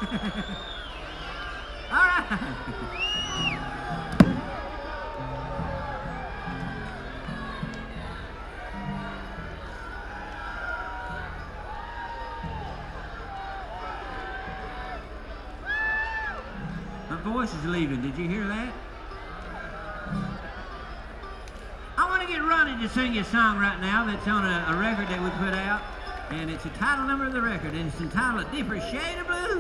All right. Her voice is leaving. Did you hear that? I want to get Ronnie to sing you a song right now that's on a record that we put out. And it's the title number of the record, and it's entitled A Different Shade of Blue.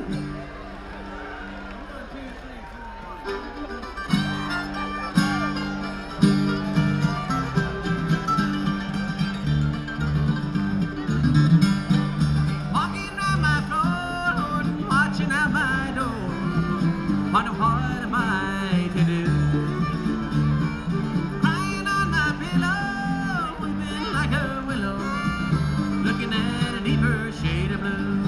Walking around my floor, watching out my door, wondering what am I to do? Crying on my pillow, weeping like a willow, looking at a deeper shade of blue.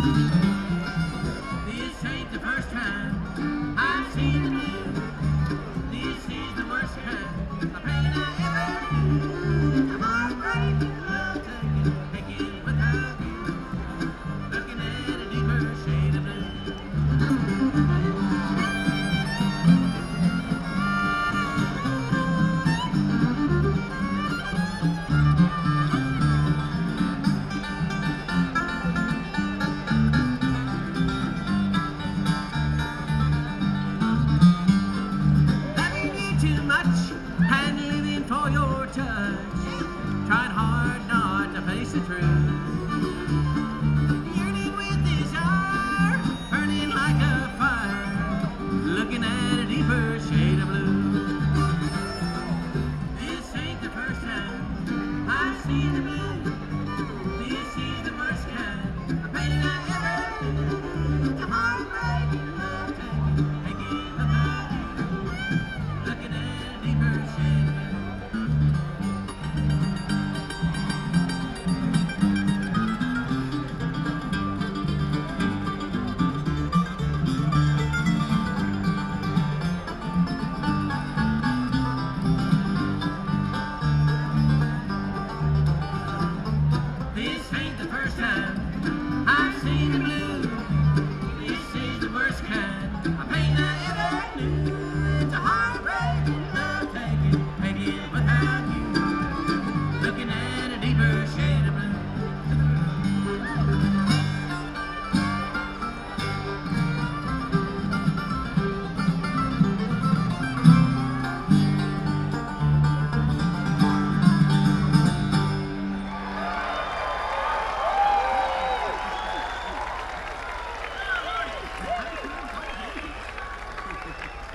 This ain't the first time I've seen blue. This is the worst kind of pain I ever knew. I'm heartbreak, love taking without you, looking at a deeper shade of blue. Too much and living for your touch, trying hard not to face the truth.